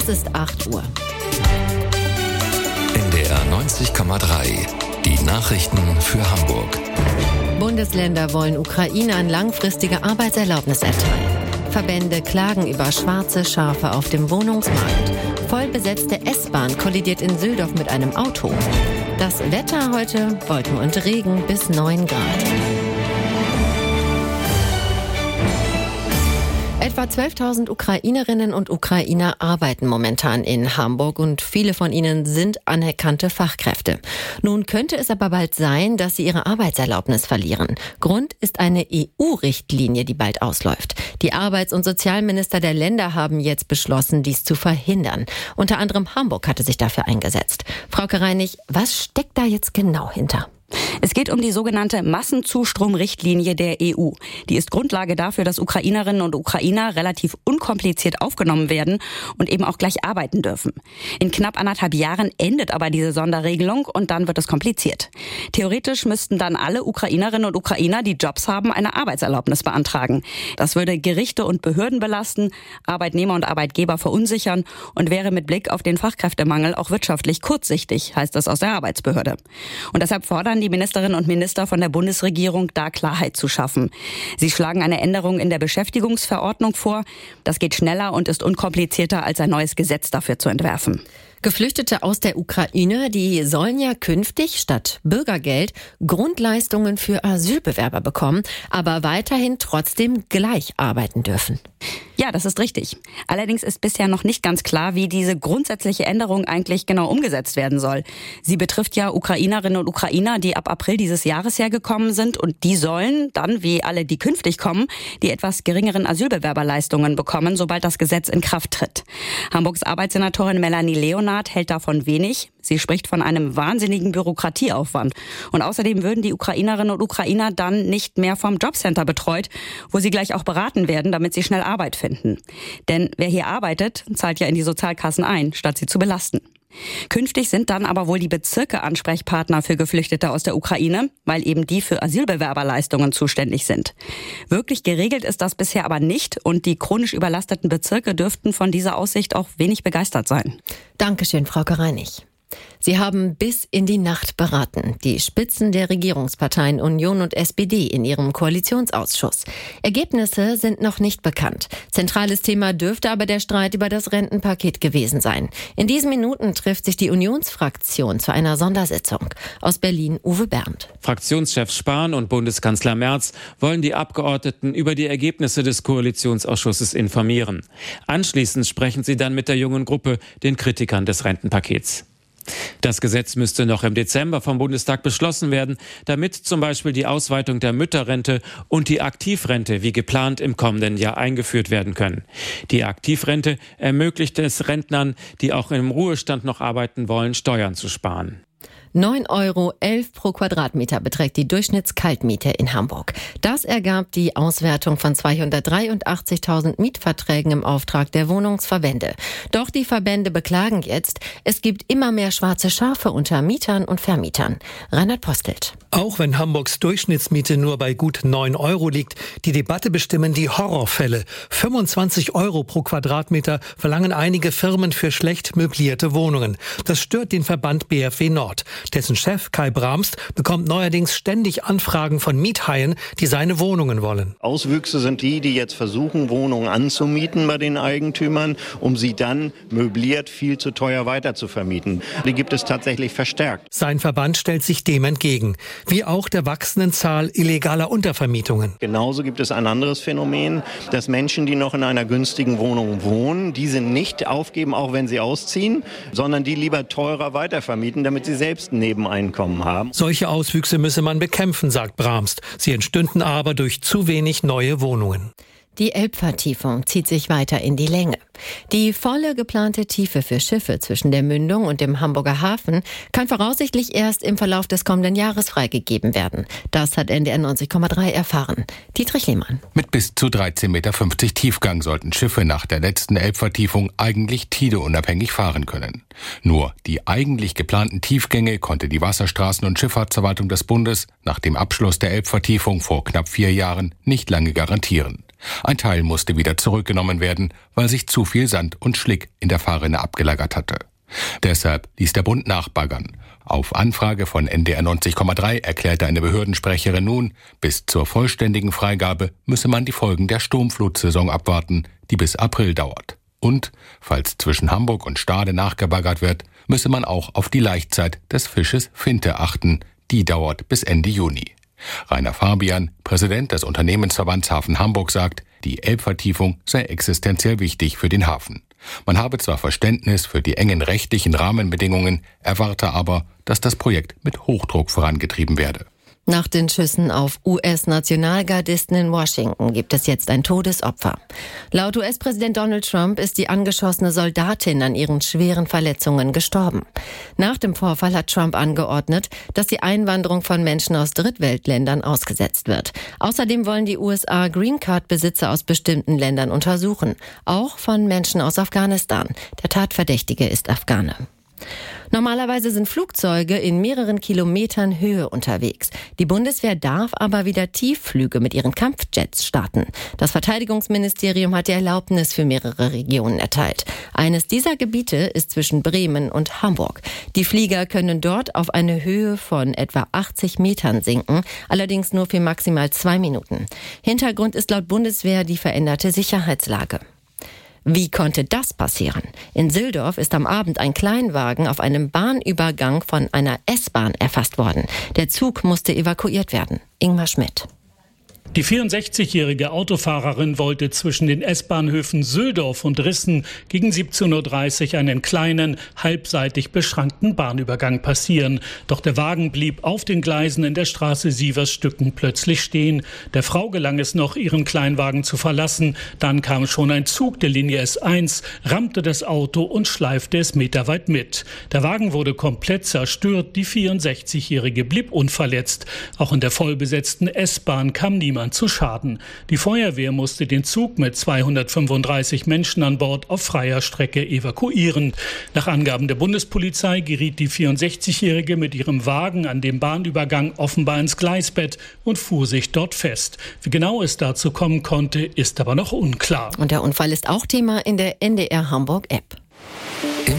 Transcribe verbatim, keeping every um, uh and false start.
Es ist acht Uhr. N D R neunzig Komma drei. Die Nachrichten für Hamburg. Bundesländer wollen Ukrainern langfristige Arbeitserlaubnis erteilen. Verbände klagen über schwarze Schafe auf dem Wohnungsmarkt. Vollbesetzte S-Bahn kollidiert in Süldorf mit einem Auto. Das Wetter heute: Wolken und Regen bis neun Grad. Etwa zwölftausend Ukrainerinnen und Ukrainer arbeiten momentan in Hamburg und viele von ihnen sind anerkannte Fachkräfte. Nun könnte es aber bald sein, dass sie ihre Arbeitserlaubnis verlieren. Grund ist eine E U-Richtlinie, die bald ausläuft. Die Arbeits- und Sozialminister der Länder haben jetzt beschlossen, dies zu verhindern. Unter anderem Hamburg hatte sich dafür eingesetzt. Frauke Reinig, was steckt da jetzt genau hinter? Es geht um die sogenannte Massenzustromrichtlinie der E U. Die ist Grundlage dafür, dass Ukrainerinnen und Ukrainer relativ unkompliziert aufgenommen werden und eben auch gleich arbeiten dürfen. In knapp anderthalb Jahren endet aber diese Sonderregelung und dann wird es kompliziert. Theoretisch müssten dann alle Ukrainerinnen und Ukrainer, die Jobs haben, eine Arbeitserlaubnis beantragen. Das würde Gerichte und Behörden belasten, Arbeitnehmer und Arbeitgeber verunsichern und wäre mit Blick auf den Fachkräftemangel auch wirtschaftlich kurzsichtig, heißt es aus der Arbeitsbehörde. Und deshalb fordern die Ministerinnen und Minister von der Bundesregierung, da Klarheit zu schaffen. Sie schlagen eine Änderung in der Beschäftigungsverordnung vor. Das geht schneller und ist unkomplizierter, als ein neues Gesetz dafür zu entwerfen. Geflüchtete aus der Ukraine, die sollen ja künftig statt Bürgergeld Grundleistungen für Asylbewerber bekommen, aber weiterhin trotzdem gleich arbeiten dürfen. Ja, das ist richtig. Allerdings ist bisher noch nicht ganz klar, wie diese grundsätzliche Änderung eigentlich genau umgesetzt werden soll. Sie betrifft ja Ukrainerinnen und Ukrainer, die ab April dieses Jahres hergekommen sind, und die sollen dann, wie alle, die künftig kommen, die etwas geringeren Asylbewerberleistungen bekommen, sobald das Gesetz in Kraft tritt. Hamburgs Arbeitssenatorin Melanie Leonard hält davon wenig. Sie spricht von einem wahnsinnigen Bürokratieaufwand. Und außerdem würden die Ukrainerinnen und Ukrainer dann nicht mehr vom Jobcenter betreut, wo sie gleich auch beraten werden, damit sie schnell Arbeit finden. Denn wer hier arbeitet, zahlt ja in die Sozialkassen ein, statt sie zu belasten. Künftig sind dann aber wohl die Bezirke Ansprechpartner für Geflüchtete aus der Ukraine, weil eben die für Asylbewerberleistungen zuständig sind. Wirklich geregelt ist das bisher aber nicht und die chronisch überlasteten Bezirke dürften von dieser Aussicht auch wenig begeistert sein. Dankeschön, Frauke Reinig. Sie haben bis in die Nacht beraten, die Spitzen der Regierungsparteien Union und S P D in ihrem Koalitionsausschuss. Ergebnisse sind noch nicht bekannt. Zentrales Thema dürfte aber der Streit über das Rentenpaket gewesen sein. In diesen Minuten trifft sich die Unionsfraktion zu einer Sondersitzung. Aus Berlin Uwe Berndt. Fraktionschef Spahn und Bundeskanzler Merz wollen die Abgeordneten über die Ergebnisse des Koalitionsausschusses informieren. Anschließend sprechen sie dann mit der jungen Gruppe, den Kritikern des Rentenpakets. Das Gesetz müsste noch im Dezember vom Bundestag beschlossen werden, damit zum Beispiel die Ausweitung der Mütterrente und die Aktivrente wie geplant im kommenden Jahr eingeführt werden können. Die Aktivrente ermöglicht es Rentnern, die auch im Ruhestand noch arbeiten wollen, Steuern zu sparen. neun Euro elf pro Quadratmeter beträgt die Durchschnittskaltmiete in Hamburg. Das ergab die Auswertung von zweihundertdreiundachtzigtausend Mietverträgen im Auftrag der Wohnungsverbände. Doch die Verbände beklagen jetzt, es gibt immer mehr schwarze Schafe unter Mietern und Vermietern. Reinhard Postelt. Auch wenn Hamburgs Durchschnittsmiete nur bei gut neun Euro liegt, die Debatte bestimmen die Horrorfälle. fünfundzwanzig Euro pro Quadratmeter verlangen einige Firmen für schlecht möblierte Wohnungen. Das stört den Verband B F W Nord. Dessen Chef Kai Bramst bekommt neuerdings ständig Anfragen von Miethaien, die seine Wohnungen wollen. Auswüchse sind die, die jetzt versuchen, Wohnungen anzumieten bei den Eigentümern, um sie dann möbliert viel zu teuer weiter zu vermieten. Die gibt es tatsächlich verstärkt. Sein Verband stellt sich dem entgegen, wie auch der wachsenden Zahl illegaler Untervermietungen. Genauso gibt es ein anderes Phänomen, dass Menschen, die noch in einer günstigen Wohnung wohnen, diese nicht aufgeben, auch wenn sie ausziehen, sondern die lieber teurer weitervermieten, damit sie selbst ein Nebeneinkommen haben. Solche Auswüchse müsse man bekämpfen, sagt Bramst. Sie entstünden aber durch zu wenig neue Wohnungen. Die Elbvertiefung zieht sich weiter in die Länge. Die volle geplante Tiefe für Schiffe zwischen der Mündung und dem Hamburger Hafen kann voraussichtlich erst im Verlauf des kommenden Jahres freigegeben werden. Das hat N D R neunzig Komma drei erfahren. Dietrich Lehmann. Mit bis zu dreizehn Komma fünfzig Meter Tiefgang sollten Schiffe nach der letzten Elbvertiefung eigentlich tideunabhängig fahren können. Nur die eigentlich geplanten Tiefgänge konnte die Wasserstraßen- und Schifffahrtsverwaltung des Bundes nach dem Abschluss der Elbvertiefung vor knapp vier Jahren nicht lange garantieren. Ein Teil musste wieder zurückgenommen werden, weil sich zu viel Sand und Schlick in der Fahrrinne abgelagert hatte. Deshalb ließ der Bund nachbaggern. Auf Anfrage von N D R neunzig Komma drei erklärte eine Behördensprecherin nun, bis zur vollständigen Freigabe müsse man die Folgen der Sturmflutsaison abwarten, die bis April dauert. Und, falls zwischen Hamburg und Stade nachgebaggert wird, müsse man auch auf die Laichzeit des Fisches Finte achten. Die dauert bis Ende Juni. Rainer Fabian, Präsident des Unternehmensverbands Hafen Hamburg, sagt, die Elbvertiefung sei existenziell wichtig für den Hafen. Man habe zwar Verständnis für die engen rechtlichen Rahmenbedingungen, erwarte aber, dass das Projekt mit Hochdruck vorangetrieben werde. Nach den Schüssen auf U S-Nationalgardisten in Washington gibt es jetzt ein Todesopfer. Laut U S-Präsident Donald Trump ist die angeschossene Soldatin an ihren schweren Verletzungen gestorben. Nach dem Vorfall hat Trump angeordnet, dass die Einwanderung von Menschen aus Drittweltländern ausgesetzt wird. Außerdem wollen die U S A Green Card-Besitzer aus bestimmten Ländern untersuchen, auch von Menschen aus Afghanistan. Der Tatverdächtige ist Afghane. Normalerweise sind Flugzeuge in mehreren Kilometern Höhe unterwegs. Die Bundeswehr darf aber wieder Tiefflüge mit ihren Kampfjets starten. Das Verteidigungsministerium hat die Erlaubnis für mehrere Regionen erteilt. Eines dieser Gebiete ist zwischen Bremen und Hamburg. Die Flieger können dort auf eine Höhe von etwa achtzig Metern sinken, allerdings nur für maximal zwei Minuten. Hintergrund ist laut Bundeswehr die veränderte Sicherheitslage. Wie konnte das passieren? In Sildorf ist am Abend ein Kleinwagen auf einem Bahnübergang von einer S-Bahn erfasst worden. Der Zug musste evakuiert werden. Ingmar Schmidt. Die vierundsechzigjährige Autofahrerin wollte zwischen den S-Bahnhöfen Sildorf und Rissen gegen siebzehn Uhr dreißig einen kleinen, halbseitig beschrankten Bahnübergang passieren. Doch der Wagen blieb auf den Gleisen in der Straße Sieversstücken plötzlich stehen. Der Frau gelang es noch, ihren Kleinwagen zu verlassen. Dann kam schon ein Zug der Linie S eins, rammte das Auto und schleifte es meterweit mit. Der Wagen wurde komplett zerstört. Die vierundsechzigjährige blieb unverletzt. Auch in der vollbesetzten S-Bahn kam niemand zu Schaden. Die Feuerwehr musste den Zug mit zweihundertfünfunddreißig Menschen an Bord auf freier Strecke evakuieren. Nach Angaben der Bundespolizei geriet die vierundsechzigjährige mit ihrem Wagen an dem Bahnübergang offenbar ins Gleisbett und fuhr sich dort fest. Wie genau es dazu kommen konnte, ist aber noch unklar. Und der Unfall ist auch Thema in der N D R Hamburg App.